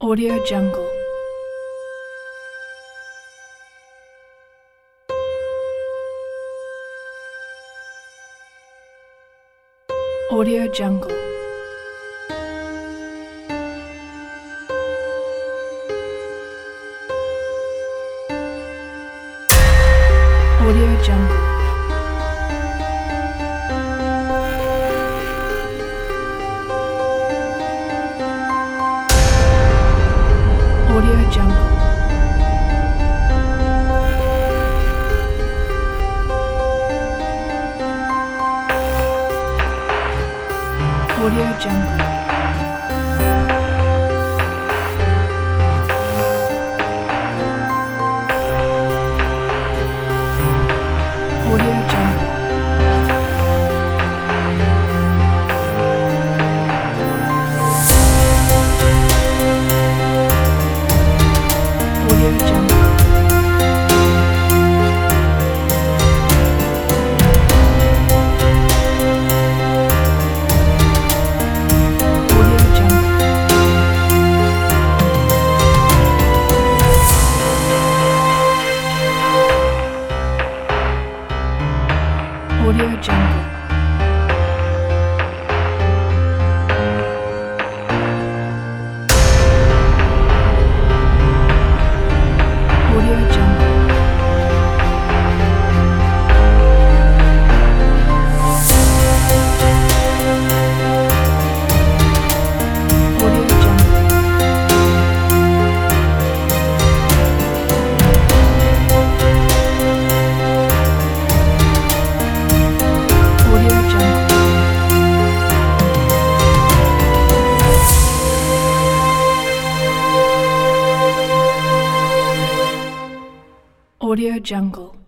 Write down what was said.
Audio Jungle. Audio Jungle. Audio Jungle. Audio Jungle. Audio Jungle. Audio Jungle. Audio Jungle. Audio Jungle. Audio Jungle. Audio Jungle. Audio Jungle. Audio Jungle.